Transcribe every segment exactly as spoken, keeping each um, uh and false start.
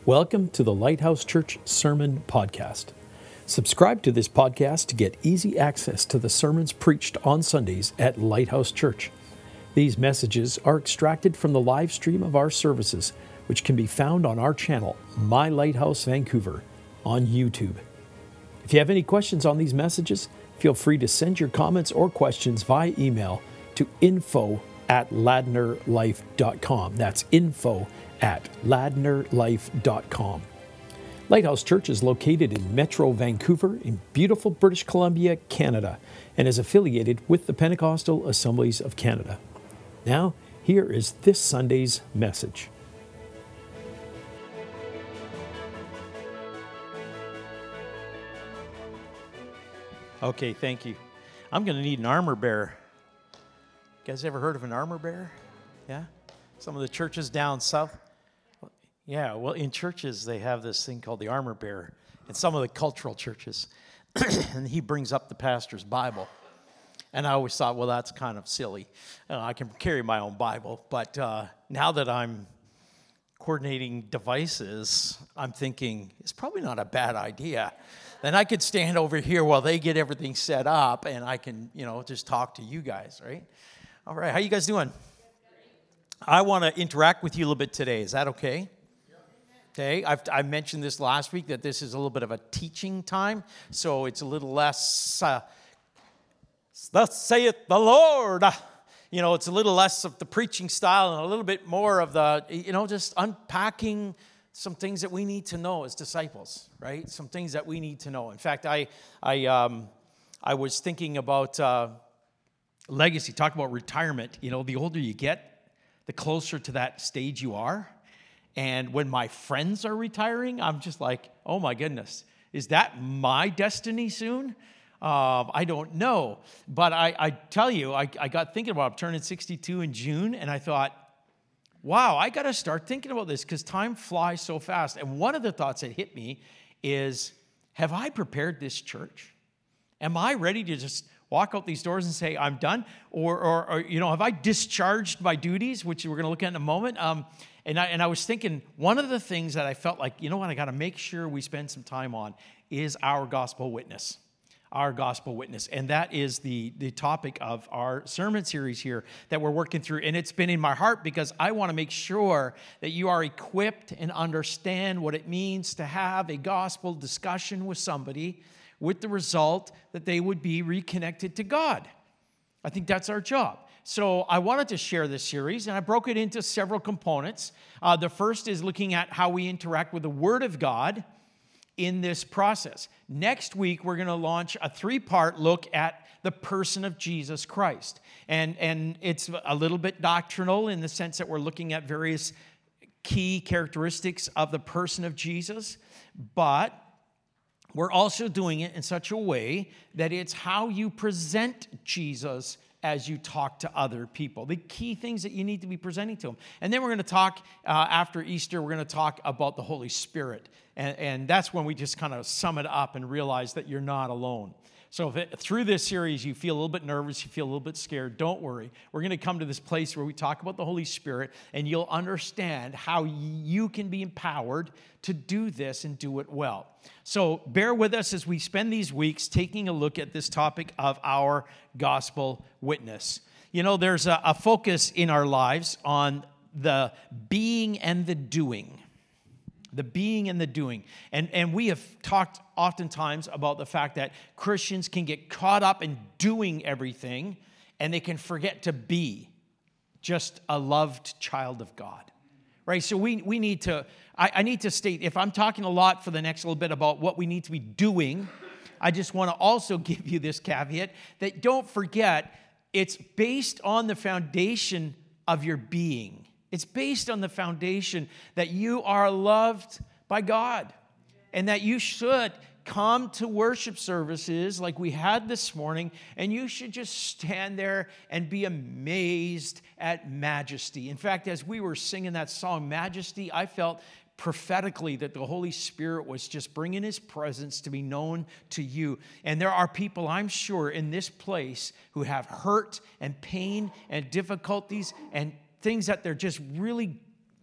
Welcome to the Lighthouse Church Sermon Podcast. Subscribe to this podcast to get easy access to the sermons preached on Sundays at Lighthouse Church. These messages are extracted from the live stream of our services, which can be found on our channel, My Lighthouse Vancouver, on YouTube. If you have any questions on these messages, feel free to send your comments or questions via email to info at ladnerlife dot com. That's info at ladnerlife dot com. Lighthouse Church is located in Metro Vancouver in beautiful British Columbia, Canada, and is affiliated with the Pentecostal Assemblies of Canada. Now, here is this Sunday's message. Okay, thank you. I'm going to need an armor bearer. You guys ever heard of an armor bearer? Yeah? Some of the churches down south? Yeah, well, in churches, they have this thing called the armor bearer. In some of the cultural churches. And he brings up the pastor's Bible. And I always thought, well, that's kind of silly. Uh, I can carry my own Bible. But uh, now that I'm coordinating devices, I'm thinking, it's probably not a bad idea. Then I could stand over here while they get everything set up, and I can, you know, just talk to you guys, right? All right, how you guys doing? I want to interact with you a little bit today. Is that okay? Okay, I've, I mentioned this last week that this is a little bit of a teaching time, so it's a little less, uh, thus saith the Lord. You know, it's a little less of the preaching style and a little bit more of the, you know, just unpacking some things that we need to know as disciples, right? Some things that we need to know. In fact, I I um, I was thinking about uh, legacy, talk about retirement. You know, the older you get, the closer to that stage you are. And when my friends are retiring, I'm just like, oh my goodness, is that my destiny soon? Uh, I don't know. But I, I tell you, I, I got thinking about it. I'm turning sixty-two in June, and I thought, wow, I got to start thinking about this because time flies so fast. And one of the thoughts that hit me is, have I prepared this church? Am I ready to just walk out these doors and say, I'm done? Or, or, or you know, have I discharged my duties, which we're going to look at in a moment? Um, and, I, and I was thinking, one of the things that I felt like, you know what, I got to make sure we spend some time on is our gospel witness. Our gospel witness. And that is the, the topic of our sermon series here that we're working through. And it's been in my heart because I want to make sure that you are equipped and understand what it means to have a gospel discussion with somebody with the result that they would be reconnected to God. I think that's our job. So I wanted to share this series, and I broke it into several components. Uh, the first is looking at how we interact with the Word of God in this process. Next week, we're going to launch a three-part look at the person of Jesus Christ. And, and it's a little bit doctrinal in the sense that we're looking at various key characteristics of the person of Jesus, but we're also doing it in such a way that it's how you present Jesus as you talk to other people. The key things that you need to be presenting to them. And then we're going to talk, uh, after Easter, we're going to talk about the Holy Spirit. And, and that's when we just kind of sum it up and realize that you're not alone. So if it, through this series you feel a little bit nervous, you feel a little bit scared, don't worry. We're going to come to this place where we talk about the Holy Spirit, and you'll understand how you can be empowered to do this and do it well. So bear with us as we spend these weeks taking a look at this topic of our gospel witness. You know, there's a, a focus in our lives on the being and the doing. The being and the doing. And, and we have talked oftentimes about the fact that Christians can get caught up in doing everything, and they can forget to be just a loved child of God. Right? So we, we need to, I, I need to state, if I'm talking a lot for the next little bit about what we need to be doing, I just want to also give you this caveat that don't forget, it's based on the foundation of your being. It's based on the foundation that you are loved by God and that you should come to worship services like we had this morning, and you should just stand there and be amazed at majesty. In fact, as we were singing that song, Majesty, I felt prophetically that the Holy Spirit was just bringing His presence to be known to you. And there are people, I'm sure, in this place who have hurt and pain and difficulties and things that they're just really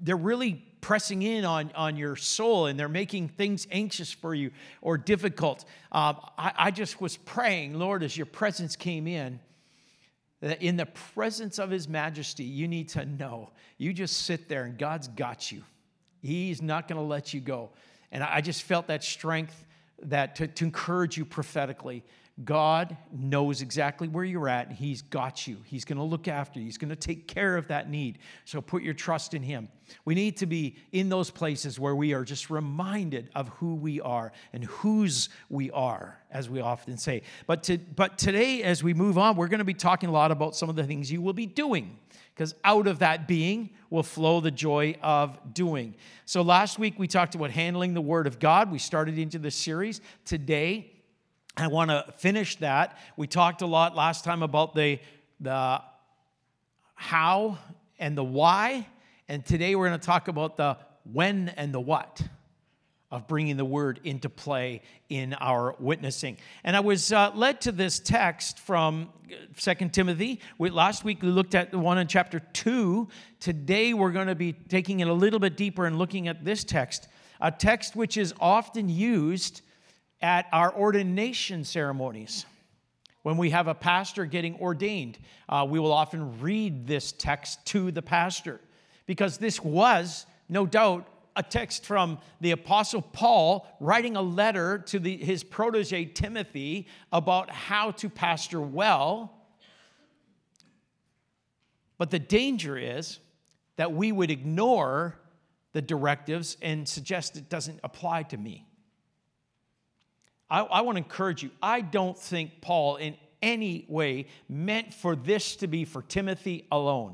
they're really pressing in on, on your soul, and they're making things anxious for you or difficult. Um, I, I just was praying, Lord, as your presence came in, that in the presence of his majesty, you need to know, you just sit there and God's got you. He's not going to let you go. And I just felt that strength that to, to encourage you prophetically. God knows exactly where you're at, and he's got you. He's going to look after you. He's going to take care of that need. So put your trust in him. We need to be in those places where we are just reminded of who we are and whose we are, as we often say. But, to, but today, as we move on, we're going to be talking a lot about some of the things you will be doing, because out of that being will flow the joy of doing. So last week, we talked about handling the Word of God. We started into this series. Today, I want to finish that. We talked a lot last time about the, the how and the why, and today we're going to talk about the when and the what of bringing the Word into play in our witnessing. And I was uh, led to this text from Second Timothy. We, last week we looked at the one in chapter two. Today we're going to be taking it a little bit deeper and looking at this text, a text which is often used at our ordination ceremonies. When we have a pastor getting ordained, uh, we will often read this text to the pastor, because this was, no doubt, a text from the Apostle Paul writing a letter to the, his protege Timothy about how to pastor well. But the danger is that we would ignore the directives and suggest it doesn't apply to me. I, I want to encourage you. I don't think Paul in any way meant for this to be for Timothy alone.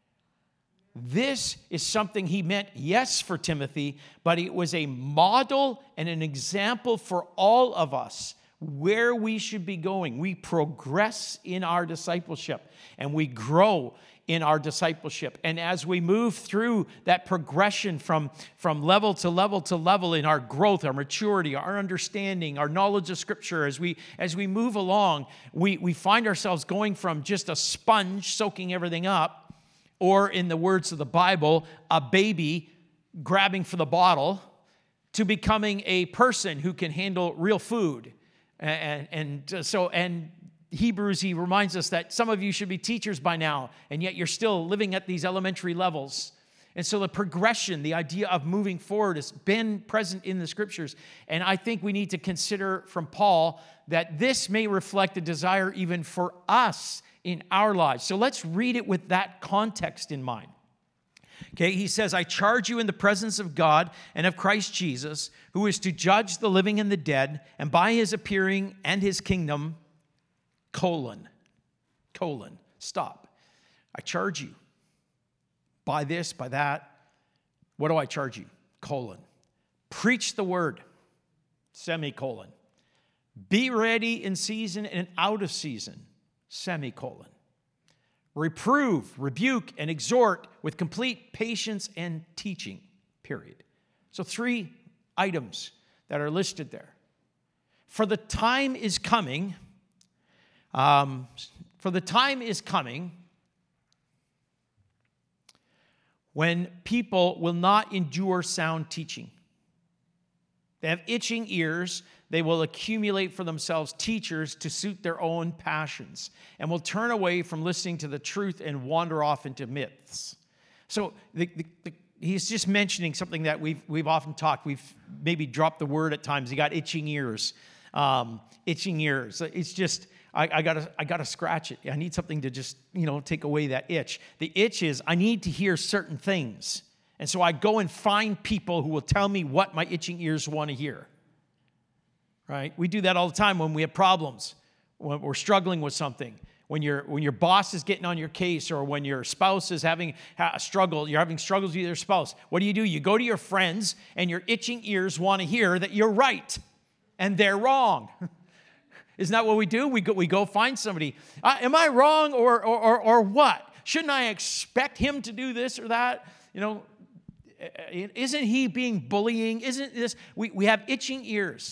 This is something he meant, yes, for Timothy, but it was a model and an example for all of us where we should be going. We progress in our discipleship, and we grow in our discipleship. And as we move through that progression from, from level to level to level in our growth, our maturity, our understanding, our knowledge of Scripture, as we as we move along, we, we find ourselves going from just a sponge soaking everything up, or in the words of the Bible, a baby grabbing for the bottle, to becoming a person who can handle real food. And, and so, and Hebrews, he reminds us that some of you should be teachers by now, and yet you're still living at these elementary levels. And so the progression, the idea of moving forward has been present in the Scriptures. And I think we need to consider from Paul that this may reflect a desire even for us in our lives. So let's read it with that context in mind. Okay, he says, I charge you in the presence of God and of Christ Jesus, who is to judge the living and the dead, and by his appearing and his kingdom, colon, colon, stop. I charge you by this, by that. What do I charge you? Colon. Preach the word, semicolon. Be ready in season and out of season, semicolon. Reprove, rebuke, and exhort with complete patience and teaching, period. So three items that are listed there. For the time is coming, um, for the time is coming when people will not endure sound teaching. They have itching ears. They will accumulate for themselves teachers to suit their own passions, and will turn away from listening to the truth and wander off into myths. So the, the, the, he's just mentioning something that we've we've often talked. We've maybe dropped the word at times. He got itching ears, um, itching ears. It's just I, I gotta I gotta scratch it. I need something to just you know take away that itch. The itch is I need to hear certain things, and so I go and find people who will tell me what my itching ears want to hear. Right? We do that all the time when we have problems, when we're struggling with something, when your when your boss is getting on your case, or when your spouse is having a struggle, you're having struggles with your spouse. What do you do? You go to your friends, and your itching ears want to hear that you're right and they're wrong. Isn't that what we do? We go we go find somebody. Uh, am I wrong or, or or or what? Shouldn't I expect him to do this or that? You know, isn't he being bullying? Isn't this? We we have itching ears.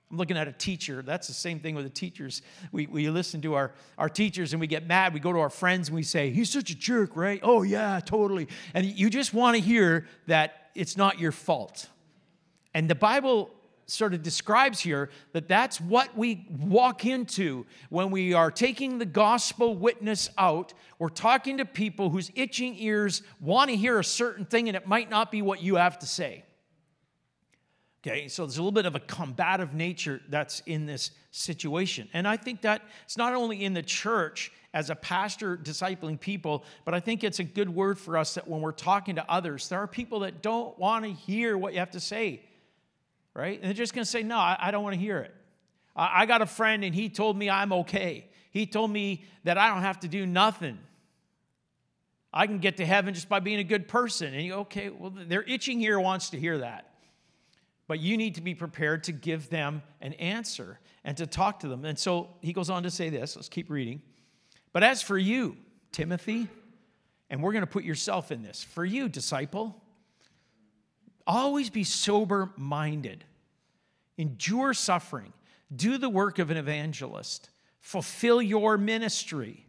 I'm looking at a teacher. That's the same thing with the teachers. We, we listen to our, our teachers and we get mad. We go to our friends and we say, he's such a jerk, right? Oh, yeah, totally. And you just want to hear that it's not your fault. And the Bible sort of describes here that that's what we walk into when we are taking the gospel witness out. We're talking to people whose itching ears want to hear a certain thing, and it might not be what you have to say. Okay, so there's a little bit of a combative nature that's in this situation. And I think that it's not only in the church as a pastor discipling people, but I think it's a good word for us that when we're talking to others, there are people that don't want to hear what you have to say. Right? And they're just going to say, no, I, I don't want to hear it. I, I got a friend and he told me I'm okay. He told me that I don't have to do nothing. I can get to heaven just by being a good person. And you go, okay, well, their itching ear wants to hear that. But you need to be prepared to give them an answer and to talk to them. And so he goes on to say this. Let's keep reading. But as for you, Timothy, and we're going to put yourself in this. For you, disciple, always be sober-minded. Endure suffering. Do the work of an evangelist. Fulfill your ministry.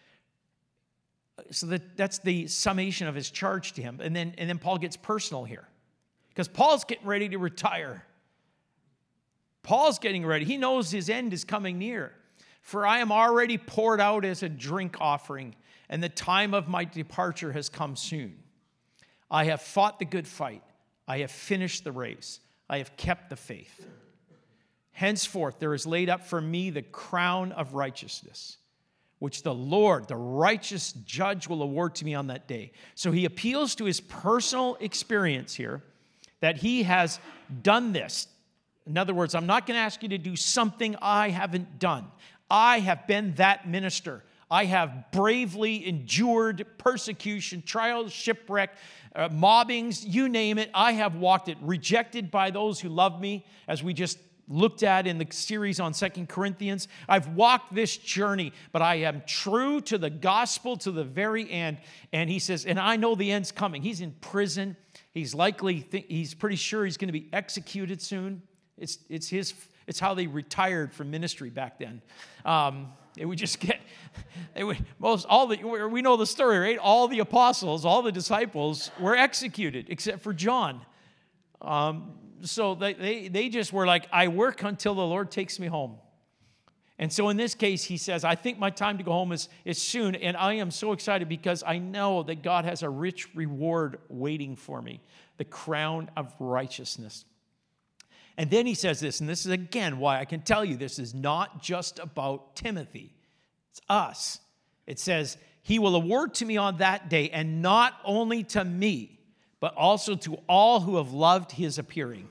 So that, that's the summation of his charge to him. And then, and then Paul gets personal here. Because Paul's getting ready to retire. Paul's getting ready. He knows his end is coming near. For I am already poured out as a drink offering, and the time of my departure has come soon. I have fought the good fight. I have finished the race. I have kept the faith. Henceforth, there is laid up for me the crown of righteousness, which the Lord, the righteous judge, will award to me on that day. So he appeals to his personal experience here that he has done this. In other words, I'm not going to ask you to do something I haven't done. I have been that minister. I have bravely endured persecution, trials, shipwreck, uh, mobbings, you name it. I have walked it, rejected by those who love me, as we just looked at in the series on Second Corinthians. I've walked this journey, but I am true to the gospel to the very end. And he says, and I know the end's coming. He's in prison. He's likely, th- he's pretty sure he's going to be executed soon. It's, it's his, it's how they retired from ministry back then. Um, It would just get, it would, most, all the, we know the story, right? All the apostles, all the disciples were executed except for John. Um, so they, they, they just were like, I work until the Lord takes me home. And so in this case, he says, I think my time to go home is, is soon. And I am so excited because I know that God has a rich reward waiting for me, the crown of righteousness. And then he says this, and this is again why I can tell you this is not just about Timothy. It's us. It says, he will award to me on that day, and not only to me, but also to all who have loved his appearing.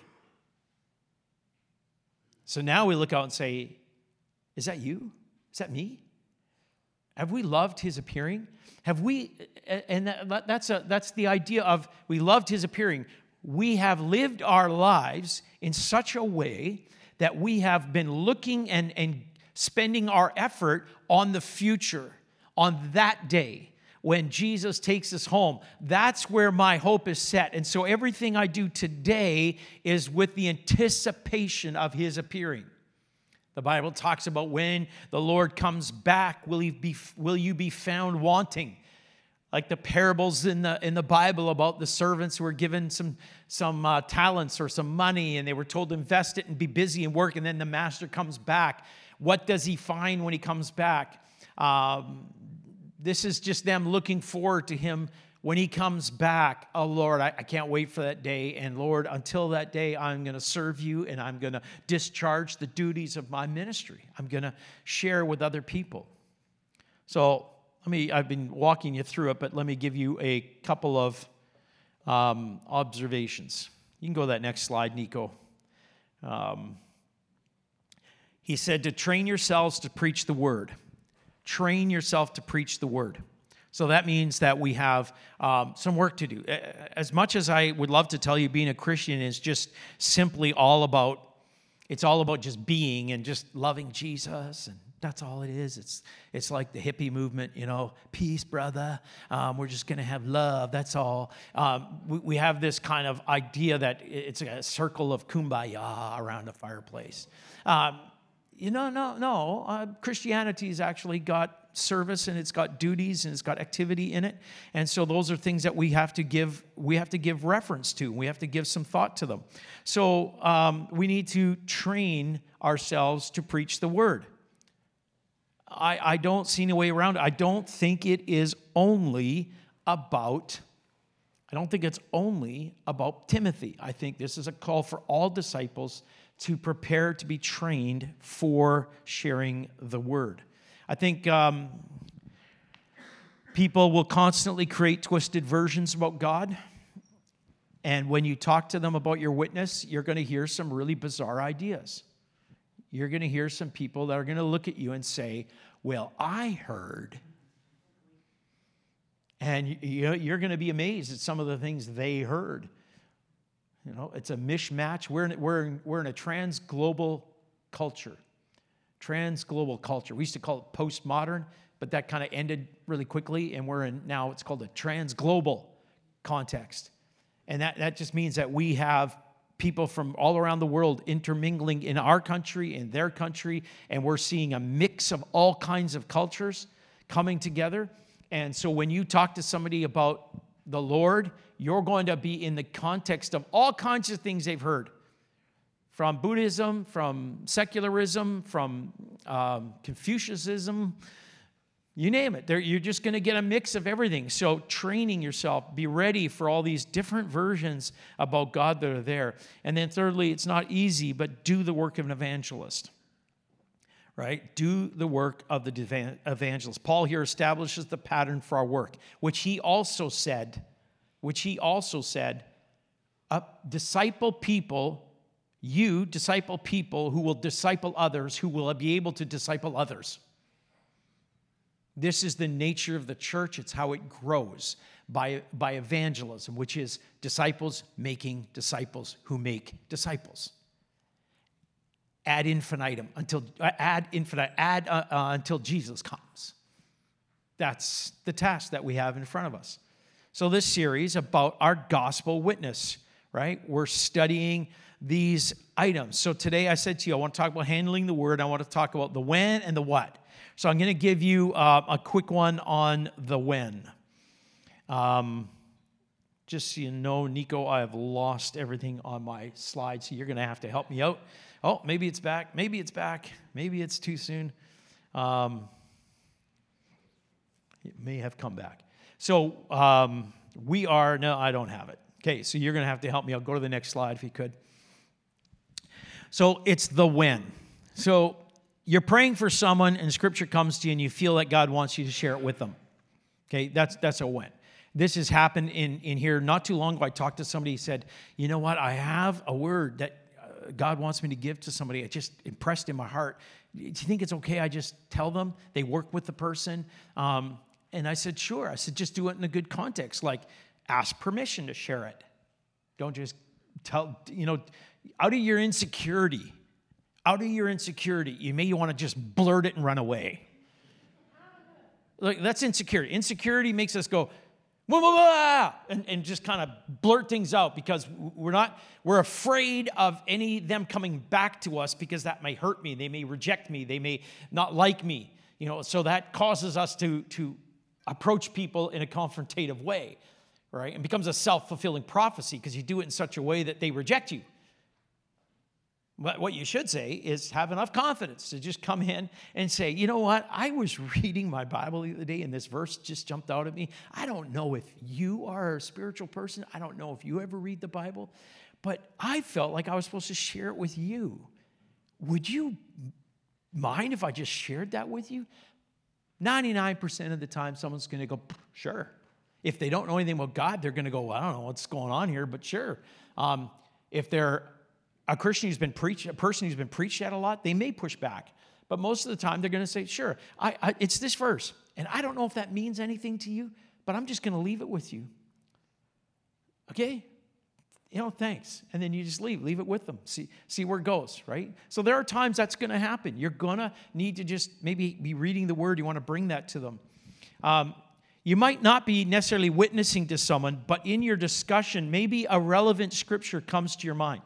So now we look out and say, is that you? Is that me? Have we loved his appearing? Have we, and that, that's, a, that's the idea of we loved his appearing. We have lived our lives in such a way that we have been looking and, and spending our effort on the future, on that day when Jesus takes us home. That's where my hope is set. And so everything I do today is with the anticipation of his appearing. The Bible talks about when the Lord comes back, will he be, will you be found wanting? Like the parables in the in the Bible about the servants who were given some, some uh, talents or some money, and they were told to invest it and be busy and work, and then the master comes back. What does he find when he comes back? Um, this is just them looking forward to him when he comes back. Oh, Lord, I, I can't wait for that day. And Lord, until that day, I'm going to serve you, and I'm going to discharge the duties of my ministry. I'm going to share with other people. So, Let me, I've been walking you through it, but let me give you a couple of um, observations. You can go to that next slide, Nico. Um, he said to train yourselves to preach the word. Train yourself to preach the word. So that means that we have um, some work to do. As much as I would love to tell you being a Christian is just simply all about, it's all about just being and just loving Jesus and That's all it is. It's it's like the hippie movement, you know, peace, brother. Um, we're just going to have love. That's all. Um, we, we have this kind of idea that it's a circle of kumbaya around a fireplace. Um, you know, no, no. Uh, Christianity's actually got service, and it's got duties, and it's got activity in it. And so those are things that we have to give. We have to give reference to. We have to give some thought to them. So um, we need to train ourselves to preach the word. I, I don't see any way around it. I don't think it is only about, I don't think it's only about Timothy. I think this is a call for all disciples to prepare to be trained for sharing the word. I think um, people will constantly create twisted versions about God. And when you talk to them about your witness, you're going to hear some really bizarre ideas. You're going to hear some people that are going to look at you and say, well, I heard. And you're going to be amazed at some of the things they heard. You know, it's a mishmash. We're in, we're in, we're in a trans-global culture. Trans-global culture. We used to call it postmodern, but that kind of ended really quickly, and we're in now it's called a trans-global context. And that, that just means that we have people from all around the world intermingling in our country, in their country, and we're seeing a mix of all kinds of cultures coming together. And so when you talk to somebody about the Lord, you're going to be in the context of all kinds of things they've heard. From Buddhism, from secularism, from um, Confucianism, you name it. There, you're just going to get a mix of everything. So training yourself, be ready for all these different versions about God that are there. And then thirdly, it's not easy, but do the work of an evangelist. Right? Do the work of the evangelist. Paul here establishes the pattern for our work, which he also said, which he also said, uh, disciple people, you disciple people who will disciple others, who will be able to disciple others. This is the nature of the church. It's how it grows by, by evangelism, which is disciples making disciples who make disciples. Ad infinitum, until ad infinitum, ad uh, uh, until Jesus comes. That's the task that we have in front of us. So this series about our gospel witness, right? We're studying these items. So today I said to you, I want to talk about handling the word. I want to talk about the when and the what. So I'm going to give you uh, a quick one on the when. Um, just so you know, Nico, I have lost everything on my slide, so you're going to have to help me out. Oh, maybe it's back. Maybe it's back. Maybe it's too soon. Um, it may have come back. So um, we are, no, I don't have it. Okay, so you're going to have to help me out. Go to the next slide if you could. So it's the when. So you're praying for someone and Scripture comes to you and you feel that God wants you to share it with them. Okay, that's that's a when. This has happened in, in here not too long ago. I talked to somebody who said, you know what, I have a word that God wants me to give to somebody. It just impressed in my heart. Do you think it's okay I just tell them? They work with the person. Um, and I said, sure. I said, just do it in a good context. Like, ask permission to share it. Don't just tell, you know, out of your insecurity, out of your insecurity, you may want to just blurt it and run away. Like, that's insecurity. Insecurity makes us go, blah, blah, blah, and, and just kind of blurt things out because we're not, we're afraid of any them coming back to us because that may hurt me. They may reject me. They may not like me. You know, so that causes us to, to approach people in a confrontative way, right? And becomes a self-fulfilling prophecy because you do it in such a way that they reject you. But what you should say is have enough confidence to just come in and say, you know what? I was reading my Bible the other day and this verse just jumped out at me. I don't know if you are a spiritual person. I don't know if you ever read the Bible, but I felt like I was supposed to share it with you. Would you mind if I just shared that with you? ninety-nine percent of the time, someone's going to go, sure. If they don't know anything about God, they're going to go, well, I don't know what's going on here, but sure. Um, if they're a Christian who's been preached, a person who's been preached at a lot, they may push back. But most of the time, they're going to say, sure, I, I, it's this verse. And I don't know if that means anything to you, but I'm just going to leave it with you. Okay? you know, thanks. And then you just leave, leave it with them. See, see where it goes, right? So there are times that's going to happen. You're going to need to just maybe be reading the word. You want to bring that to them. Um, you might not be necessarily witnessing to someone, but in your discussion, maybe a relevant scripture comes to your mind,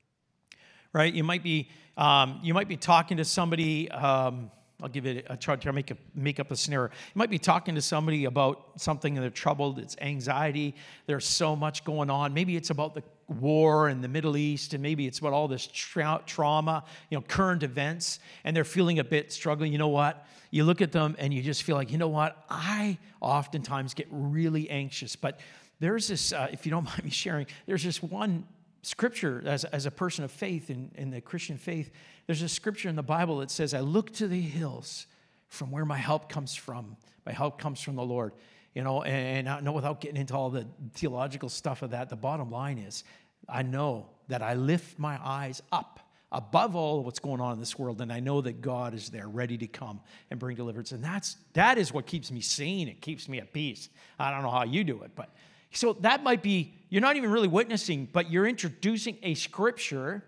right? You might be, um, you might be talking to somebody, um, I'll give it a try to make, a, make up a scenario. You might be talking to somebody about something and they're troubled. It's anxiety. There's so much going on. Maybe it's about the war in the Middle East, and maybe it's about all this tra- trauma, you know, current events, and they're feeling a bit struggling. You know what? You look at them and you just feel like, you know what? I oftentimes get really anxious. But there's this, uh, if you don't mind me sharing, there's this one scripture as, as a person of faith in, in the Christian faith. There's a scripture in the Bible that says, I look to the hills from where my help comes from. My help comes from the Lord. You know, and, and I know without getting into all the theological stuff of that, the bottom line is I know that I lift my eyes up above all of what's going on in this world, and I know that God is there ready to come and bring deliverance. And that's that is what keeps me sane. It keeps me at peace. I don't know how you do it, but so that might be, you're not even really witnessing, but you're introducing a scripture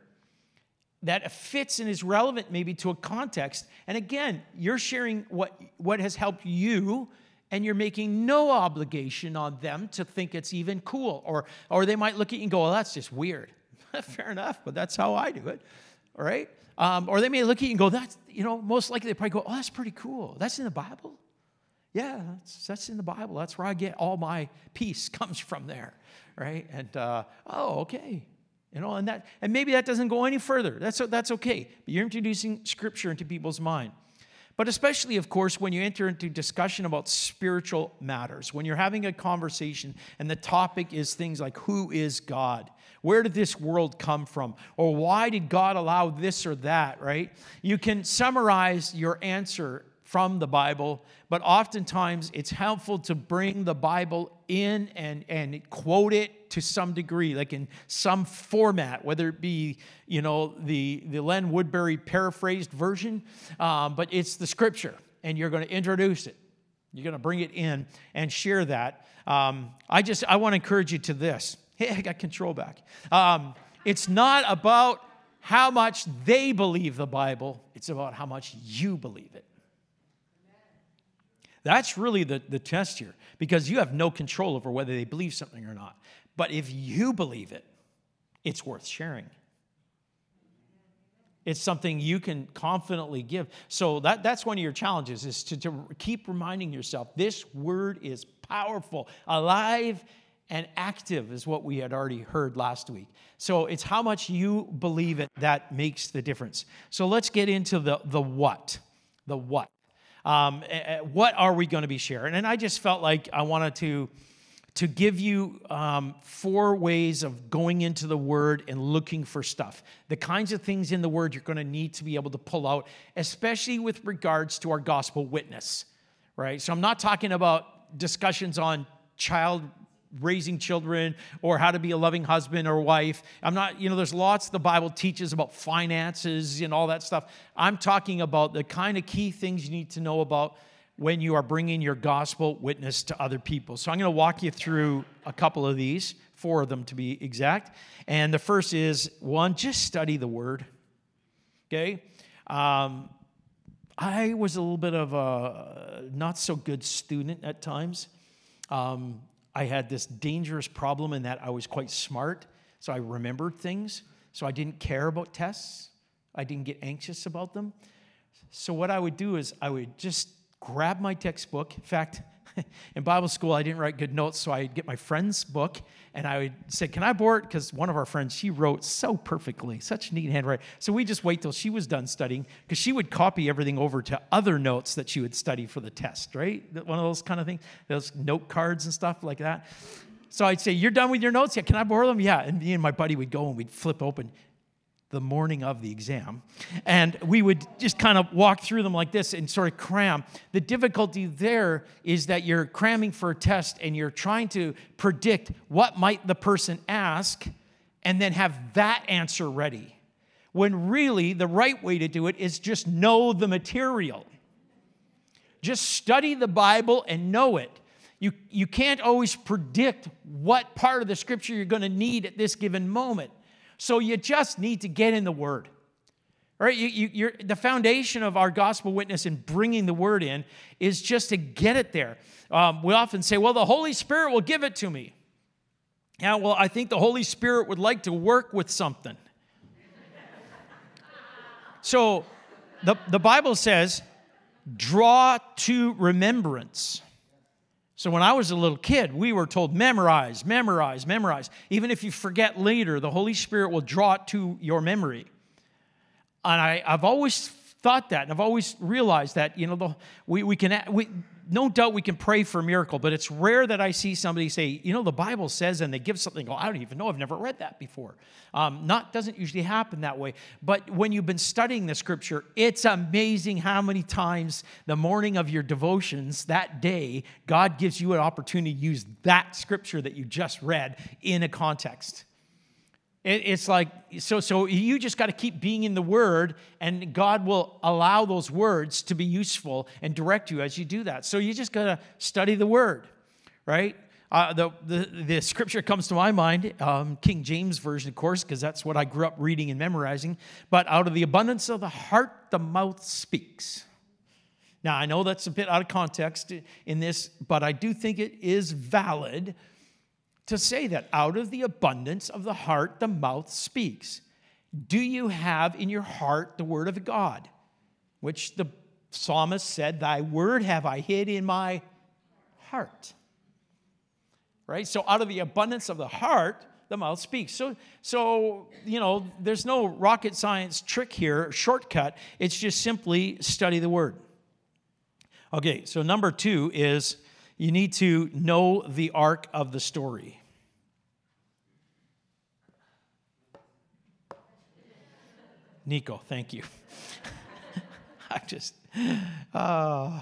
that fits and is relevant maybe to a context. And again, you're sharing what, what has helped you, and you're making no obligation on them to think it's even cool. Or, or they might look at you and go, well, that's just weird. Fair enough, but that's how I do it, all right? Um, or they may look at you and go, that's, you know, most likely they probably go, oh, that's pretty cool. That's in the Bible? Yeah, that's, that's in the Bible. That's where I get all my peace comes from there, right? And, uh, oh, okay. You know, and that, and maybe that doesn't go any further. That's, that's okay. But you're introducing scripture into people's mind. But especially, of course, when you enter into discussion about spiritual matters, when you're having a conversation and the topic is things like, who is God? Where did this world come from? Or why did God allow this or that, right? You can summarize your answer from the Bible, but oftentimes it's helpful to bring the Bible in and, and quote it to some degree, like in some format, whether it be, you know, the, the Len Woodbury paraphrased version, um, but it's the scripture, and you're going to introduce it. You're going to bring it in and share that. Um, I just, I want to encourage you to this. Hey, I got control back. Um, it's not about how much they believe the Bible. It's about how much you believe it. That's really the, the test here, because you have no control over whether they believe something or not. But if you believe it, it's worth sharing. It's something you can confidently give. So that, that's one of your challenges, is to, to keep reminding yourself, this word is powerful, alive, and active, is what we had already heard last week. So it's how much you believe it that makes the difference. So let's get into the, the what. The what. Um, what are we going to be sharing? And I just felt like I wanted to, to give you um, four ways of going into the Word and looking for stuff. The kinds of things in the Word you're going to need to be able to pull out, especially with regards to our gospel witness, right? So I'm not talking about discussions on child raising children or how to be a loving husband or wife. I'm not, you know, there's lots the Bible teaches about finances and all that stuff. I'm talking about the kind of key things you need to know about when you are bringing your gospel witness to other people. So I'm going to walk you through a couple of these, four of them to be exact. And the first is, one, just study the Word, okay? Um, I was a little bit of a not so good student at times. Um, I had this dangerous problem in that I was quite smart, so I remembered things. So I didn't care about tests. I didn't get anxious about them. So what I would do is I would just grab my textbook. In fact, in Bible school, I didn't write good notes, so I'd get my friend's book, and I would say, can I borrow it? Because one of our friends, she wrote so perfectly, such neat handwriting. So we just wait till she was done studying, because she would copy everything over to other notes that she would study for the test, right? One of those kind of things, those note cards and stuff like that. So I'd say, you're done with your notes? Yeah, can I borrow them? Yeah, and me and my buddy would go and we'd flip open the morning of the exam, and we would just kind of walk through them like this and sort of cram. The difficulty there is that you're cramming for a test and you're trying to predict what might the person ask and then have that answer ready, when really the right way to do it is just know the material. Just study the Bible and know it. You, you can't always predict what part of the Scripture you're going to need at this given moment. So you just need to get in the Word. All right? You, you, you're, the foundation of our gospel witness in bringing the Word in is just to get it there. Um, we often say, well, the Holy Spirit will give it to me. Yeah, well, I think the Holy Spirit would like to work with something. So the, the Bible says, draw to remembrance. So when I was a little kid, we were told, memorize, memorize, memorize. Even if you forget later, the Holy Spirit will draw it to your memory. And I, I've always thought that, and I've always realized that, you know, the, we, we can, we, no doubt we can pray for a miracle, but it's rare that I see somebody say, you know, the Bible says, and they give something, oh, I don't even know, I've never read that before. Um, not, doesn't usually happen that way. But when you've been studying the Scripture, it's amazing how many times the morning of your devotions that day, God gives you an opportunity to use that Scripture that you just read in a context. It's like, so so you just got to keep being in the Word, and God will allow those words to be useful and direct you as you do that. So you just got to study the Word, right? Uh, the, the, the Scripture comes to my mind, um, King James Version, of course, because that's what I grew up reading and memorizing. But out of the abundance of the heart, the mouth speaks. Now, I know that's a bit out of context in this, but I do think it is valid to say that out of the abundance of the heart, the mouth speaks. Do you have in your heart the word of God? Which the psalmist said, thy word have I hid in my heart. Right? So out of the abundance of the heart, the mouth speaks. So, so you know, there's no rocket science trick here, shortcut. It's just simply study the word. Okay, so number two is you need to know the arc of the story. Nico, thank you. I just, uh,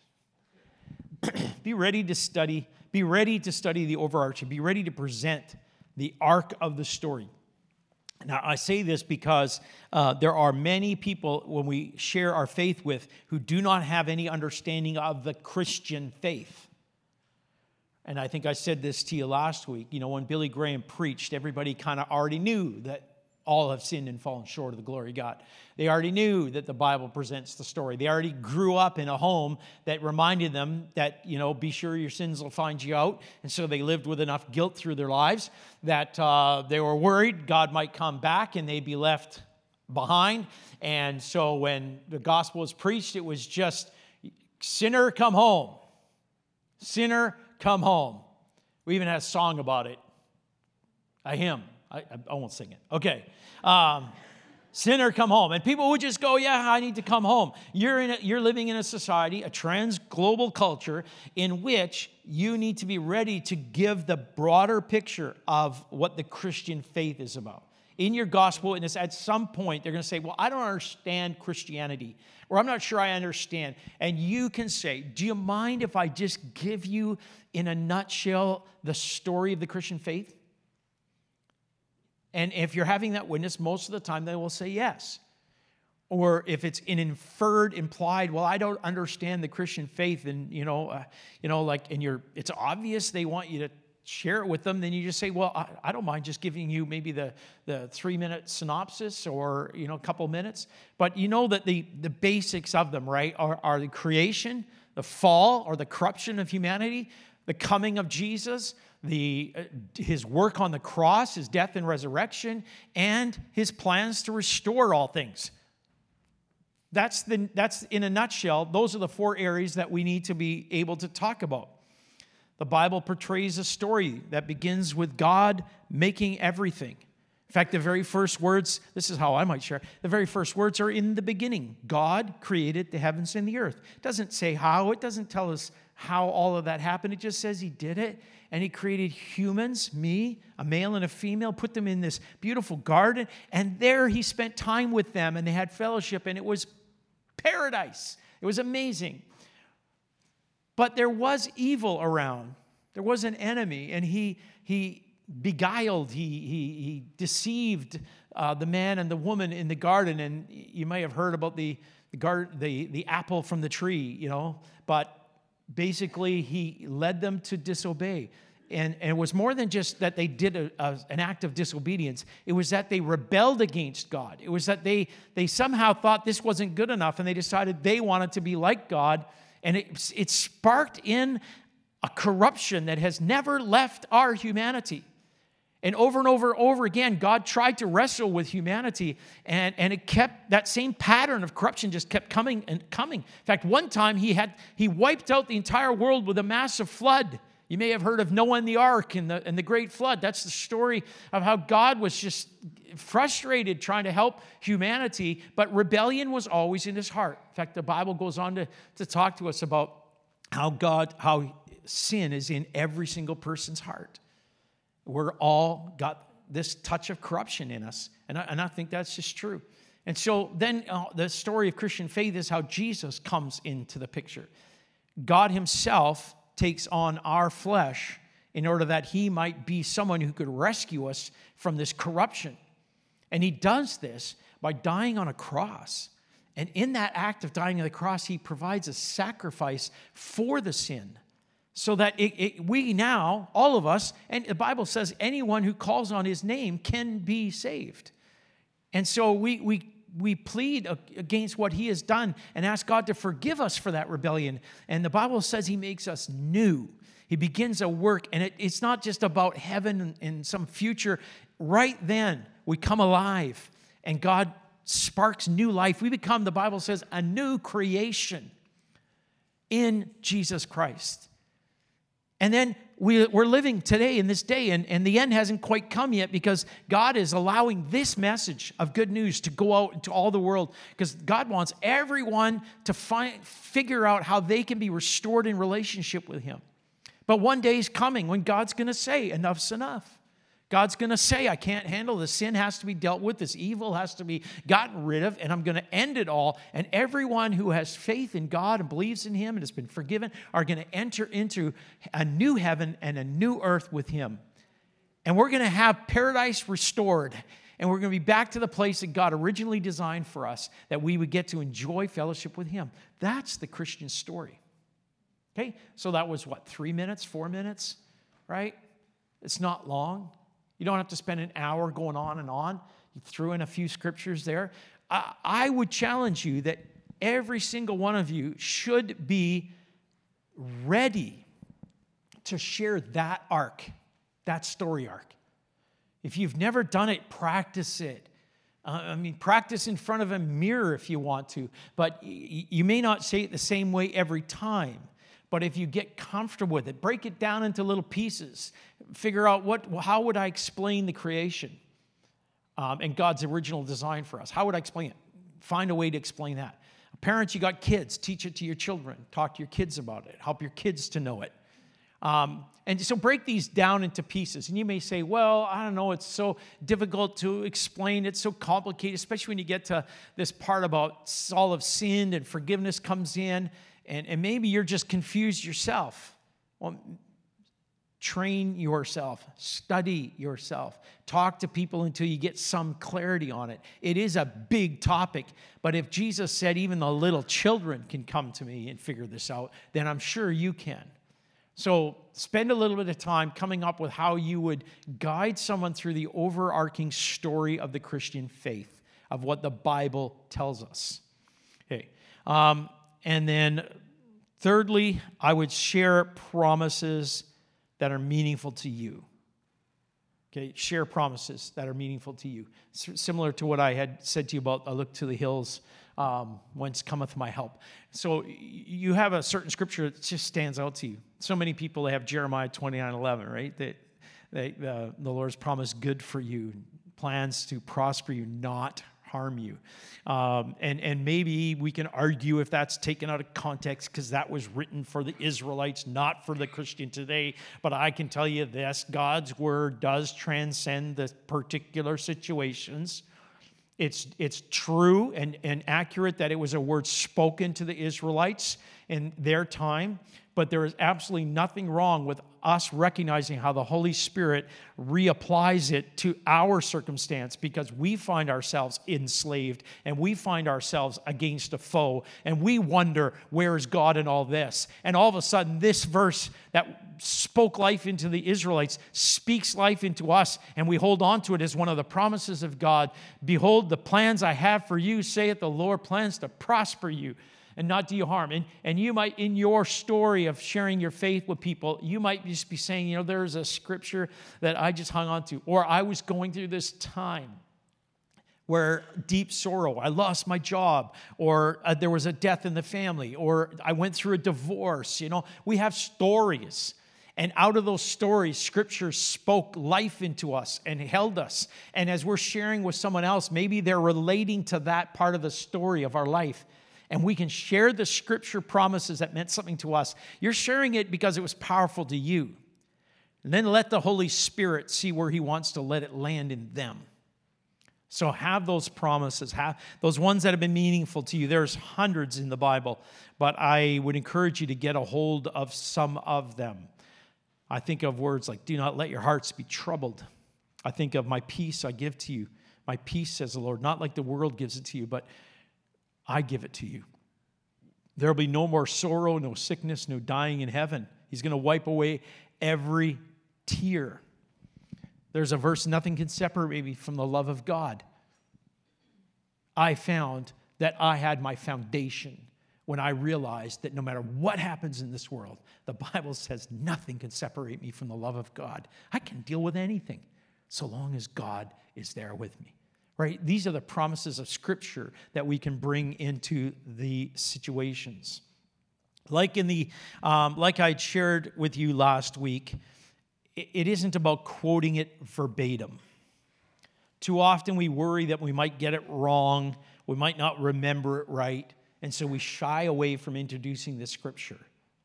be ready to study, be ready to study the overarching, be ready to present the arc of the story. Now, I say this because uh, there are many people, when we share our faith with, who do not have any understanding of the Christian faith. And I think I said this to you last week. You know, when Billy Graham preached, everybody kind of already knew that all have sinned and fallen short of the glory of God. They already knew that the Bible presents the story. They already grew up in a home that reminded them that, you know, be sure your sins will find you out. And so they lived with enough guilt through their lives that uh, they were worried God might come back and they'd be left behind. And so when the gospel was preached, it was just, sinner, come home. Sinner, come home. We even had a song about it. A hymn. I, I won't sing it. Okay. Um, sinner, come home. And people would just go, yeah, I need to come home. You're, in a, you're living in a society, a trans-global culture, in which you need to be ready to give the broader picture of what the Christian faith is about. In your gospel witness, at some point, they're going to say, well, I don't understand Christianity, or I'm not sure I understand. And you can say, do you mind if I just give you, in a nutshell, the story of the Christian faith? And if you're having that witness, most of the time they will say yes. Or if it's an inferred, implied, well, I don't understand the Christian faith, and you know, uh, you know, like, and you're, it's obvious they want you to share it with them, then you just say, well, I, I don't mind just giving you maybe the, the three-minute synopsis or, you know, a couple minutes. But you know that the, the basics of them, right, are, are the creation, the fall or the corruption of humanity, the coming of Jesus, the uh, his work on the cross, his death and resurrection, and his plans to restore all things. That's the that's in a nutshell. Those are the four areas that we need to be able to talk about. The Bible portrays a story that begins with God making everything. In fact, the very first words, this is how I might share, the very first words are in the beginning. God created the heavens and the earth. It doesn't say how, it doesn't tell us how all of that happened. It just says he did it, and he created humans, me, a male and a female, put them in this beautiful garden, and there he spent time with them, and they had fellowship, and it was paradise. It was amazing. But there was evil around. There was an enemy, and he he beguiled, he he he deceived uh, the man and the woman in the garden. And you may have heard about the the garden, the the apple from the tree, you know. But basically he led them to disobey. And, and it was more than just that they did a, a, an act of disobedience. It was that they rebelled against God. It was that they, they somehow thought this wasn't good enough, and they decided they wanted to be like God. And it, it sparked in a corruption that has never left our humanity. And over and over and over again, God tried to wrestle with humanity, and, and it kept, that same pattern of corruption just kept coming and coming. In fact, one time he had he wiped out the entire world with a massive flood. You may have heard of Noah and the ark and the, and the great flood. That's the story of how God was just frustrated trying to help humanity, but rebellion was always in his heart. In fact, the Bible goes on to, to talk to us about how God, how sin is in every single person's heart. We're all got this touch of corruption in us, and I, and I think that's just true. And so then uh, the story of Christian faith is how Jesus comes into the picture. God himself takes on our flesh in order that he might be someone who could rescue us from this corruption. And he does this by dying on a cross. And in that act of dying on the cross, he provides a sacrifice for the sin so that it, it, we now, all of us, and the Bible says anyone who calls on his name can be saved. And so we we we plead against what he has done and ask God to forgive us for that rebellion. And the Bible says he makes us new. He begins a work, and it, it's not just about heaven and, and some future. Right then, we come alive, and God sparks new life. We become, the Bible says, a new creation in Jesus Christ. And then we, we're living today in this day, and, and the end hasn't quite come yet because God is allowing this message of good news to go out into all the world because God wants everyone to find, figure out how they can be restored in relationship with him. But one day is coming when God's going to say, enough's enough. God's going to say, I can't handle this. Sin has to be dealt with. This evil has to be gotten rid of, and I'm going to end it all. And everyone who has faith in God and believes in him and has been forgiven are going to enter into a new heaven and a new earth with him. And we're going to have paradise restored, and we're going to be back to the place that God originally designed for us, that we would get to enjoy fellowship with him. That's the Christian story. Okay, so that was what, three minutes, four minutes, right? It's not long. You don't have to spend an hour going on and on. You threw in a few scriptures there. I, I would challenge you that every single one of you should be ready to share that arc, that story arc. If you've never done it, practice it. Uh, I mean, practice in front of a mirror if you want to, but y- you may not say it the same way every time. But if you get comfortable with it, break it down into little pieces. Figure out what, how would I explain the creation um, and God's original design for us? How would I explain it? Find a way to explain that. Parents, you got kids. Teach it to your children. Talk to your kids about it. Help your kids to know it. Um, and so break these down into pieces. And you may say, well, I don't know, it's so difficult to explain. It's so complicated, especially when you get to this part about all of sin and forgiveness comes in. And, and maybe you're just confused yourself. Well, train yourself. Study yourself. Talk to people until you get some clarity on it. It is a big topic, but if Jesus said even the little children can come to me and figure this out, then I'm sure you can. So spend a little bit of time coming up with how you would guide someone through the overarching story of the Christian faith, of what the Bible tells us. Okay. Um, And then thirdly, I would share promises that are meaningful to you. Okay, share promises that are meaningful to you. S- similar to what I had said to you about, I look to the hills, um, whence cometh my help. So y- you have a certain scripture that just stands out to you. So many people have Jeremiah twenty-nine eleven, right? That they, uh, the Lord's promised good for you, plans to prosper you, not harm you. Um, and, and maybe we can argue if that's taken out of context because that was written for the Israelites, not for the Christian today. But I can tell you this, God's word does transcend the particular situations. It's, it's true and, and accurate that it was a word spoken to the Israelites in their time, but there is absolutely nothing wrong with us recognizing how the Holy Spirit reapplies it to our circumstance, because we find ourselves enslaved and we find ourselves against a foe, and we wonder, where is God in all this? And all of a sudden, this verse that spoke life into the Israelites speaks life into us, and we hold on to it as one of the promises of God. Behold, the plans I have for you, saith the Lord, plans to prosper you and not do you harm. And, and you might, in your story of sharing your faith with people, you might just be saying, you know, there's a scripture that I just hung on to, or I was going through this time where deep sorrow, I lost my job, or uh, there was a death in the family, or I went through a divorce. You know, we have stories. And out of those stories, Scripture spoke life into us and held us. And as we're sharing with someone else, maybe they're relating to that part of the story of our life. And we can share the Scripture promises that meant something to us. You're sharing it because it was powerful to you. And then let the Holy Spirit see where He wants to let it land in them. So have those promises, have those ones that have been meaningful to you. There's hundreds in the Bible, but I would encourage you to get a hold of some of them. I think of words like, do not let your hearts be troubled. I think of my peace I give to you. My peace, says the Lord, not like the world gives it to you, but I give it to you. There will be no more sorrow, no sickness, no dying in heaven. He's going to wipe away every tear. There's a verse, nothing can separate me from the love of God. I found that I had my foundation when I realized that no matter what happens in this world, the Bible says nothing can separate me from the love of God. I can deal with anything so long as God is there with me. Right? These are the promises of Scripture that we can bring into the situations. Like in the, um, like I shared with you last week, it, it isn't about quoting it verbatim. Too often we worry that we might get it wrong, we might not remember it right, and so we shy away from introducing the Scripture.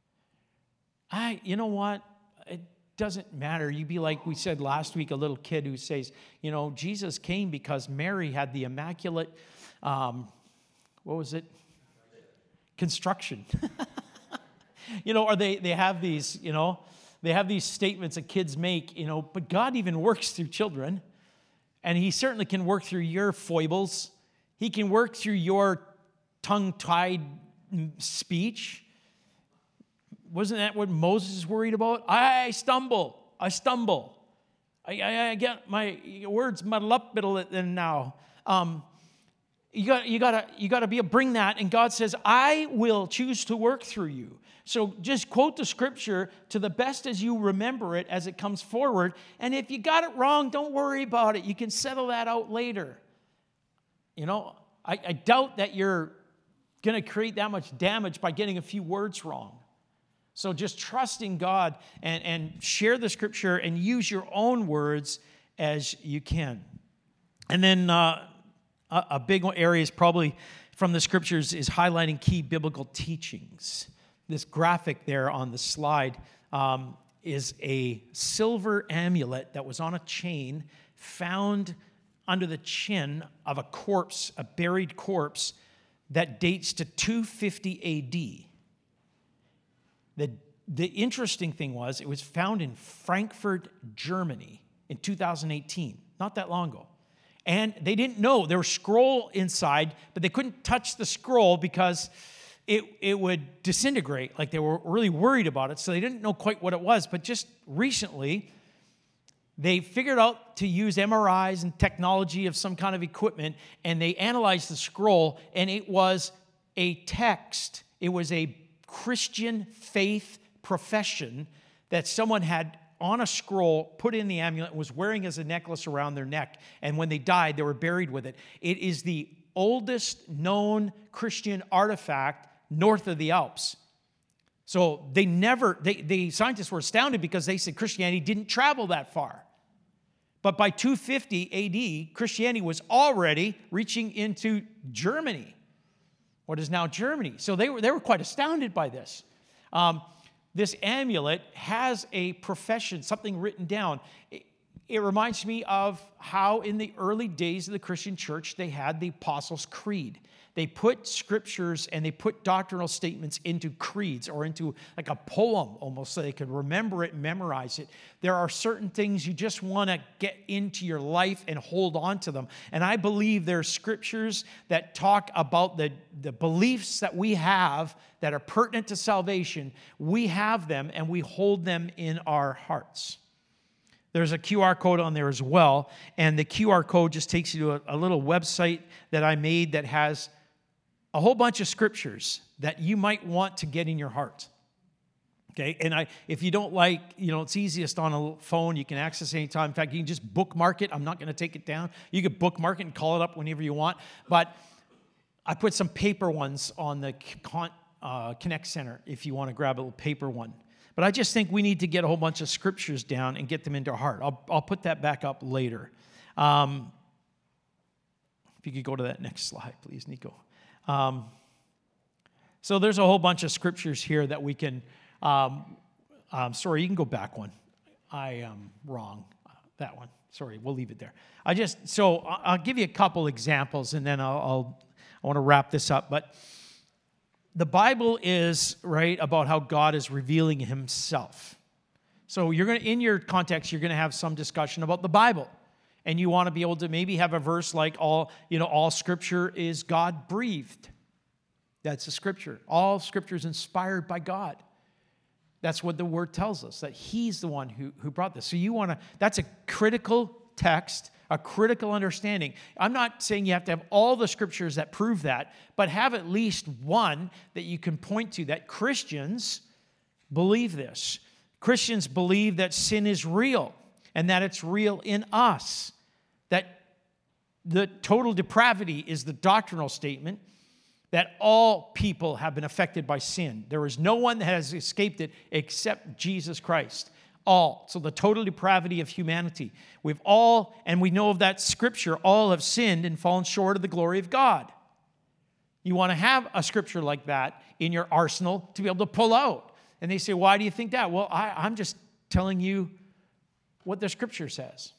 I, you know what? It, doesn't matter. You'd be like we said last week, a little kid who says, you know, Jesus came because Mary had the immaculate, um, what was it? Construction. You know, or they, they have these, you know, they have these statements that kids make, you know, but God even works through children, and He certainly can work through your foibles. He can work through your tongue-tied speech. Wasn't that what Moses is worried about? I stumble. I stumble. I, I, I get my words muddled up a bit now. Um, you got you gotta you gotta be bring that, and God says, I will choose to work through you. So just quote the Scripture to the best as you remember it as it comes forward. And if you got it wrong, don't worry about it. You can settle that out later. You know, I, I doubt that you're going to create that much damage by getting a few words wrong. So just trust in God and, and share the Scripture and use your own words as you can. And then uh, a, a big area is probably from the Scriptures is highlighting key biblical teachings. This graphic there on the slide um, is a silver amulet that was on a chain found under the chin of a corpse, a buried corpse that dates to two fifty A D. The, the interesting thing was it was found in Frankfurt, Germany in two thousand eighteen, not that long ago. And they didn't know. There was a scroll inside, but they couldn't touch the scroll because it, it would disintegrate. Like they were really worried about it, so they didn't know quite what it was. But just recently, they figured out to use M R Is and technology of some kind of equipment, and they analyzed the scroll, and it was a text. It was a Christian faith profession that someone had on a scroll, put in the amulet, and was wearing as a necklace around their neck. And when they died, they were buried with it. It is the oldest known Christian artifact north of the Alps. So they never, they, the scientists were astounded because they said Christianity didn't travel that far. But by two fifty A D, Christianity was already reaching into Germany. What is now Germany. So they were they were quite astounded by this. Um, this amulet has a profession, something written down. It, it reminds me of how in the early days of the Christian church, they had the Apostles' Creed. They put scriptures and they put doctrinal statements into creeds or into like a poem almost so they could remember it and memorize it. There are certain things you just want to get into your life and hold on to them. And I believe there are scriptures that talk about the, the beliefs that we have that are pertinent to salvation. We have them and we hold them in our hearts. There's a Q R code on there as well. And the Q R code just takes you to a, a little website that I made that has a whole bunch of scriptures that you might want to get in your heart. Okay, and I, if you don't like, you know, it's easiest on a phone. You can access it anytime. In fact, you can just bookmark it. I'm not going to take it down. You can bookmark it and call it up whenever you want. But I put some paper ones on the Con, uh, Connect Center if you want to grab a little paper one. But I just think we need to get a whole bunch of scriptures down and get them into our heart. I'll, I'll put that back up later. Um, if you could go to that next slide, please, Nico. Um, so there's a whole bunch of scriptures here that we can, um, um, sorry, you can go back one. I am wrong. Uh, that one. Sorry, we'll leave it there. I just, so I'll give you a couple examples and then I'll, I'll I want to wrap this up. But the Bible is, right, about how God is revealing himself. So you're going to, in your context, you're going to have some discussion about the Bible. And you want to be able to maybe have a verse like all, you know, all scripture is God breathed. That's the scripture. All scripture is inspired by God. That's what the word tells us, that he's the one who, who brought this. So you want to, that's a critical text, a critical understanding. I'm not saying you have to have all the scriptures that prove that, but have at least one that you can point to, that Christians believe this. Christians believe that sin is real and that it's real in us, that the total depravity is the doctrinal statement, that all people have been affected by sin. There is no one that has escaped it except Jesus Christ. All. So the total depravity of humanity. We've all, and we know of that scripture, all have sinned and fallen short of the glory of God. You want to have a scripture like that in your arsenal to be able to pull out. And they say, why do you think that? Well, I, I'm just telling you what the scripture says.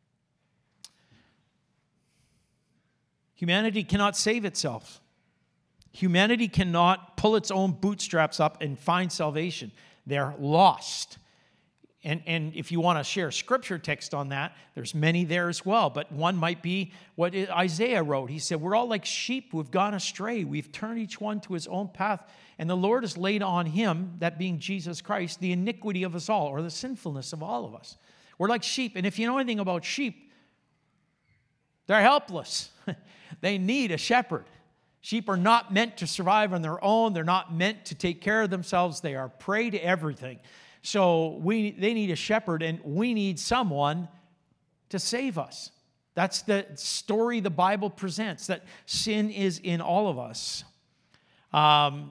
Humanity cannot save itself. Humanity cannot pull its own bootstraps up and find salvation. They're lost. And, and if you want to share scripture text on that, there's many there as well. But one might be what Isaiah wrote. He said, we're all like sheep. We've gone astray. We've turned each one to his own path. And the Lord has laid on him, that being Jesus Christ, the iniquity of us all, or the sinfulness of all of us. We're like sheep. And if you know anything about sheep, they're helpless. They need a shepherd. Sheep are not meant to survive on their own. They're not meant to take care of themselves. They are prey to everything. So we, they need a shepherd, and we need someone to save us. That's the story the Bible presents, that sin is in all of us. Um,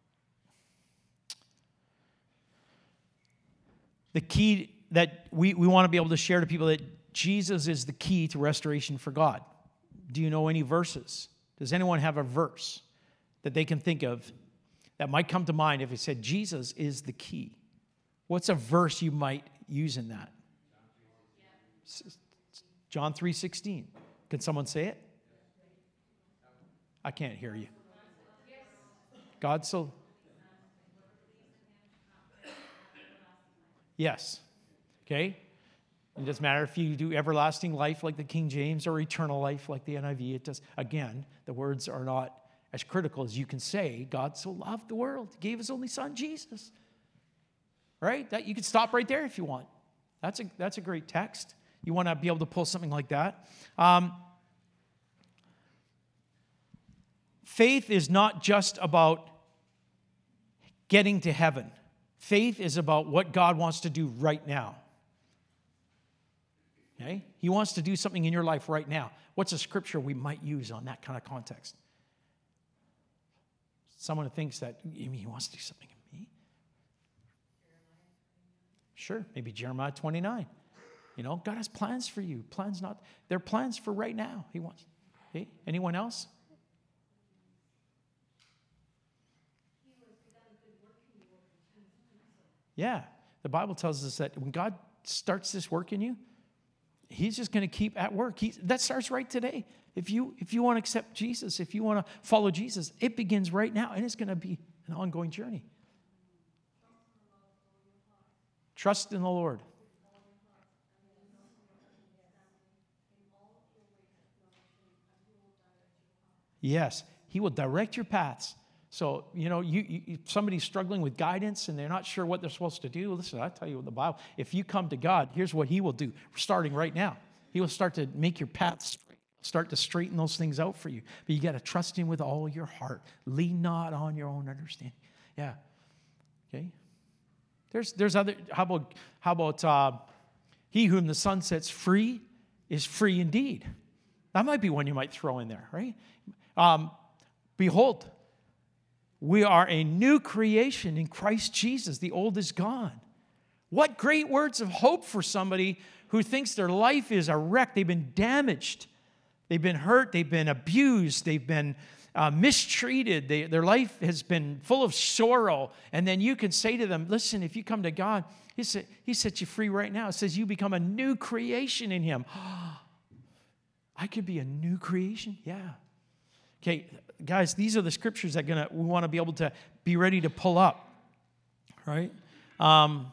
the key that we, we want to be able to share to people that Jesus is the key to restoration for God. Do you know any verses? Does anyone have a verse that they can think of that might come to mind if it said Jesus is the key? What's a verse you might use in that? John three sixteen. Can someone say it? I can't hear you. God so... Yes. Okay? It doesn't matter if you do everlasting life like the King James or eternal life like the N I V. It does. Again, the words are not as critical as you can say. God so loved the world. He gave his only son, Jesus. Right? That, you can stop right there if you want. That's a, that's a great text. You want to be able to pull something like that. Um, faith is not just about getting to heaven. Faith is about what God wants to do right now. Okay? He wants to do something in your life right now. What's a scripture we might use on that kind of context? Someone who thinks that, you mean he wants to do something in me? Sure, maybe Jeremiah twenty-nine. You know, God has plans for you. Plans not, they're plans for right now. He wants. Okay? Anyone else? Yeah, the Bible tells us that when God starts this work in you, he's just going to keep at work. He, that starts right today. If you if you want to accept Jesus, if you want to follow Jesus, it begins right now, and it's going to be an ongoing journey. Trust in the Lord. Yes, he will direct your paths. So, you know, you, you somebody's struggling with guidance and they're not sure what they're supposed to do. Listen, I tell you what the Bible, if you come to God, here's what he will do, starting right now. He will start to make your paths straight, start to straighten those things out for you. But you got to trust him with all your heart. Lean not on your own understanding. Yeah. Okay. There's there's other, how about, how about uh, he whom the Son sets free is free indeed. That might be one you might throw in there, right? Um, Behold, we are a new creation in Christ Jesus. The old is gone. What great words of hope for somebody who thinks their life is a wreck. They've been damaged. They've been hurt. They've been abused. They've been uh, mistreated. They, their life has been full of sorrow. And then you can say to them, listen, if you come to God, he, said, he sets you free right now. It says you become a new creation in him. I could be a new creation? Yeah. Okay, guys, these are the scriptures that gonna we want to be able to be ready to pull up, right? Um,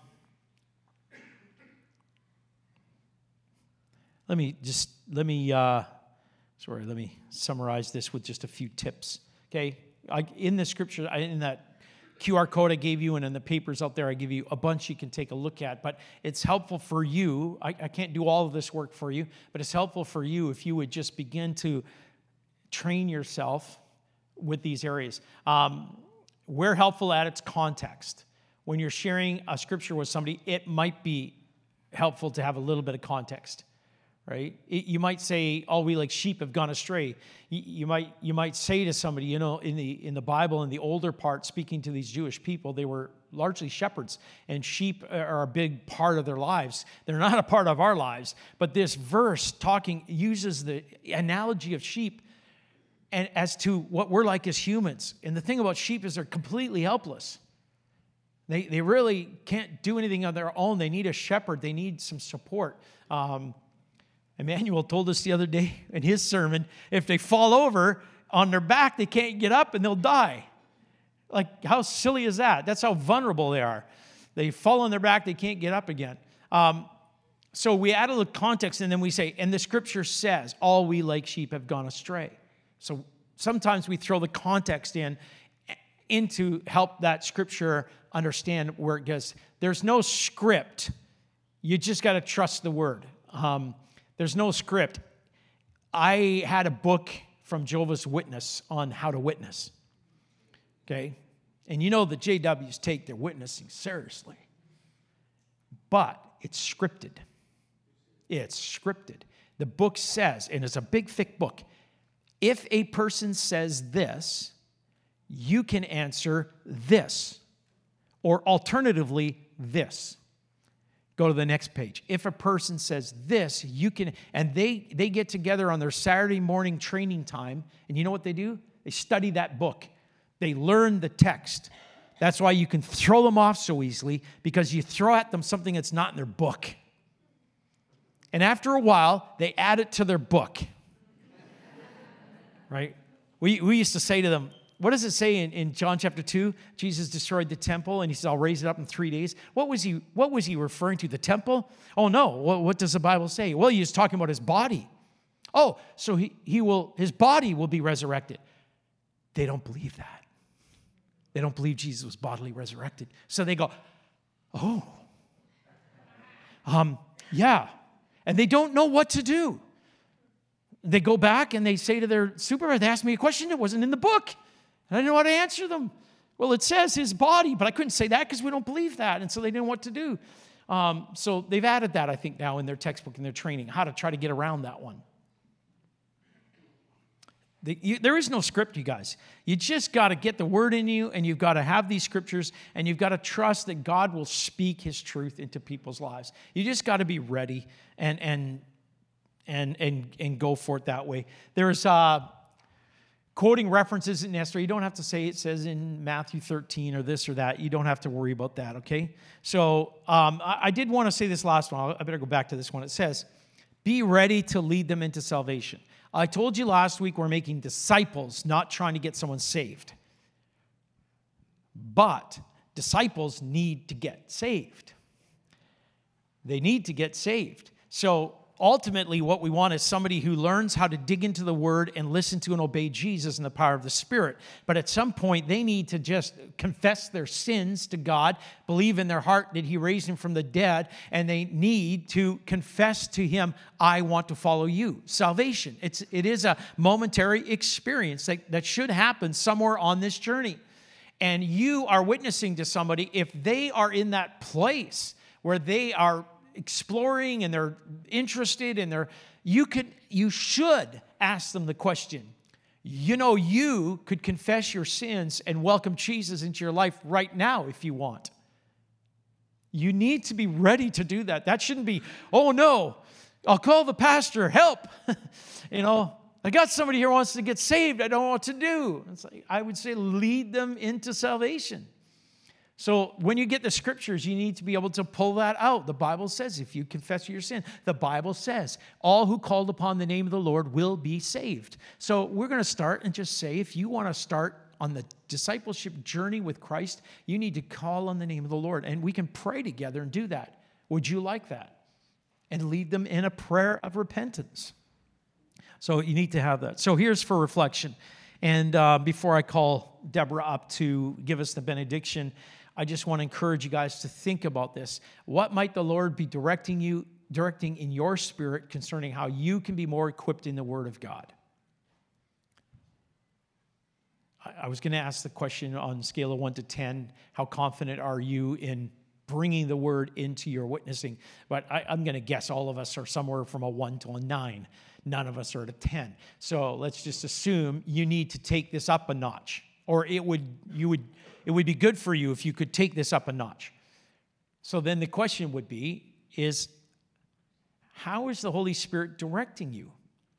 let me just let me uh, sorry, let me summarize this with just a few tips. Okay, I, in the scripture, in that Q R code I gave you, and in the papers out there, I give you a bunch you can take a look at. But it's helpful for you. I, I can't do all of this work for you, but it's helpful for you if you would just begin to train yourself with these areas. Um, we're helpful at its context. When you're sharing a scripture with somebody, it might be helpful to have a little bit of context, right? It, you might say, "Oh, we like sheep have gone astray." You, you might you might say to somebody, you know, in the in the Bible, in the older part, speaking to these Jewish people, they were largely shepherds, and sheep are a big part of their lives. They're not a part of our lives, but this verse talking uses the analogy of sheep and as to what we're like as humans. And the thing about sheep is they're completely helpless. They they really can't do anything on their own. They need a shepherd. They need some support. Um, Emmanuel told us the other day in his sermon, if they fall over on their back, they can't get up and they'll die. Like, how silly is that? That's how vulnerable they are. They fall on their back, they can't get up again. Um, so we add a little context, and then we say, and the scripture says, all we like sheep have gone astray. So sometimes we throw the context in in to help that scripture understand where it goes. There's no script. You just got to trust the word. Um, there's no script. I had a book from Jehovah's Witness on how to witness. Okay? And you know the J Ws take their witnessing seriously. But it's scripted. It's scripted. The book says, and it's a big, thick book, if a person says this, you can answer this. Or alternatively, this. Go to the next page. If a person says this, you can, and they, they get together on their Saturday morning training time, and you know what they do? They study that book. They learn the text. That's why you can throw them off so easily, because you throw at them something that's not in their book. And after a while, they add it to their book. Right? We we used to say to them, what does it say in, in John chapter two? Jesus destroyed the temple, and he says, I'll raise it up in three days. What was he, what was he referring to? The temple? Oh, no. What, what does the Bible say? Well, he was talking about his body. Oh, so he, he will, his body will be resurrected. They don't believe that. They don't believe Jesus was bodily resurrected. So they go, oh. Um, yeah. And they don't know what to do. They go back and they say to their supervisor, they asked me a question that wasn't in the book. And I didn't know how to answer them. Well, it says his body, but I couldn't say that because we don't believe that. And so they didn't know what to do. Um, so they've added that, I think, now in their textbook and their training, how to try to get around that one. The, you, there is no script, you guys. You just got to get the word in you, and you've got to have these scriptures, and you've got to trust that God will speak his truth into people's lives. You just got to be ready and and and and and go for it that way. There's uh, quoting references isn't necessary. You don't have to say it says in Matthew thirteen or this or that. You don't have to worry about that, okay? So um, I, I did want to say this last one. I better go back to this one. It says, Be ready to lead them into salvation. I told you last week we're making disciples, not trying to get someone saved. But disciples need to get saved. They need to get saved. So ultimately, what we want is somebody who learns how to dig into the Word and listen to and obey Jesus in the power of the Spirit. But at some point, they need to just confess their sins to God, believe in their heart that He raised Him from the dead, and they need to confess to Him, I want to follow you. Salvation. It's, it is a momentary experience that, that should happen somewhere on this journey. And you are witnessing to somebody, if they are in that place where they are exploring and they're interested and they're, you could, you should ask them the question. You know, you could confess your sins and welcome Jesus into your life right now if you want. You need to be ready to do that. That shouldn't be, oh no, I'll call the pastor, help. You know, I got somebody here who wants to get saved. I don't know what to do. It's like, I would say lead them into salvation. So when you get the scriptures, you need to be able to pull that out. The Bible says if you confess your sin, the Bible says all who called upon the name of the Lord will be saved. So we're going to start and just say, if you want to start on the discipleship journey with Christ, you need to call on the name of the Lord. And we can pray together and do that. Would you like that? And lead them in a prayer of repentance. So you need to have that. So here's for reflection. And uh, before I call Deborah up to give us the benediction, I just want to encourage you guys to think about this. What might the Lord be directing you, directing in your spirit concerning how you can be more equipped in the Word of God? I, I was going to ask the question on a scale of one to ten, how confident are you in bringing the Word into your witnessing? But I, I'm going to guess all of us are somewhere from a one to a nine. None of us are at a ten. So let's just assume you need to take this up a notch, or it would you would it would be good for you if you could take this up a notch. So then the question would be is, how is the Holy Spirit directing you?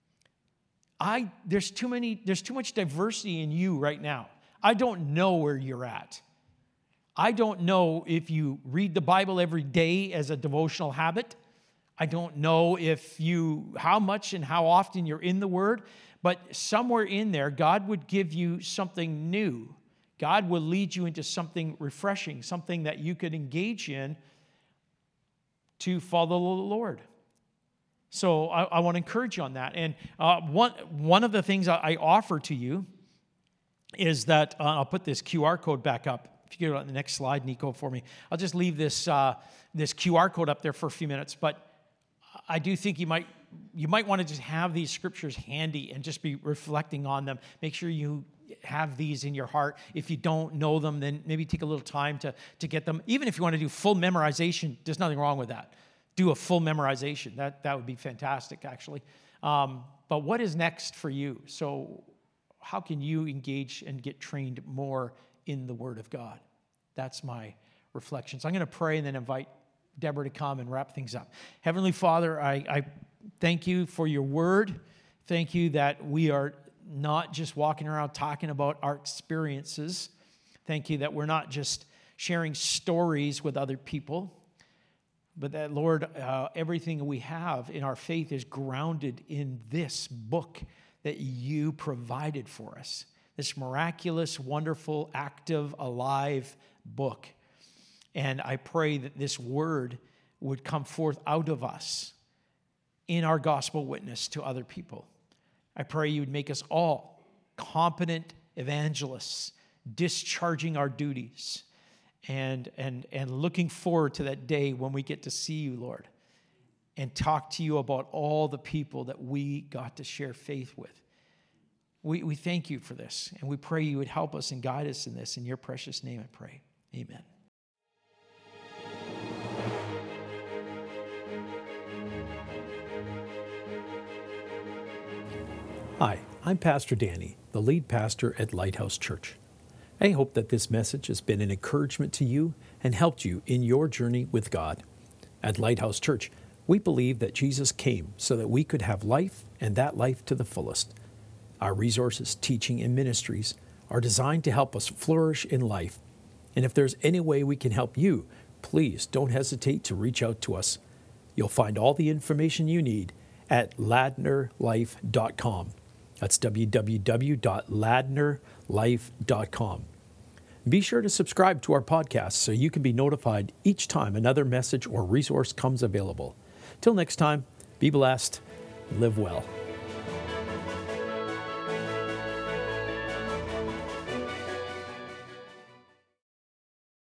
I there's too many there's too much diversity in you right now. I don't know where you're at. I don't know if you read the Bible every day as a devotional habit. I don't know if you, how much and how often you're in the Word, but somewhere in there, God would give you something new. God will lead you into something refreshing, something that you could engage in to follow the Lord. So I, I want to encourage you on that. And uh, one, one of the things I offer to you is that, uh, I'll put this Q R code back up. If you go to the next slide, Nico, for me. I'll just leave this, uh, this Q R code up there for a few minutes, but I do think you might you might want to just have these scriptures handy and just be reflecting on them. Make sure you have these in your heart. If you don't know them, then maybe take a little time to, to get them. Even if you want to do full memorization, there's nothing wrong with that. Do a full memorization. That, that would be fantastic, actually. Um, but what is next for you? So how can you engage and get trained more in the Word of God? That's my reflection. So I'm going to pray and then invite Deborah to come and wrap things up. Heavenly Father, I, I thank you for your word. Thank you that we are not just walking around talking about our experiences. Thank you that we're not just sharing stories with other people, but that, Lord, uh, everything we have in our faith is grounded in this book that you provided for us, this miraculous, wonderful, active, alive book. And I pray that this word would come forth out of us in our gospel witness to other people. I pray you would make us all competent evangelists, discharging our duties and, and, and looking forward to that day when we get to see you, Lord, and talk to you about all the people that we got to share faith with. We, we thank you for this, and we pray you would help us and guide us in this. In your precious name I pray. Amen. Hi, I'm Pastor Danny, the lead pastor at Lighthouse Church. I hope that this message has been an encouragement to you and helped you in your journey with God. At Lighthouse Church, we believe that Jesus came so that we could have life and that life to the fullest. Our resources, teaching, and ministries are designed to help us flourish in life. And if there's any way we can help you, please don't hesitate to reach out to us. You'll find all the information you need at ladner life dot com. That's w w w dot ladner life dot com. Be sure to subscribe to our podcast so you can be notified each time another message or resource comes available. Till next time, be blessed, live well.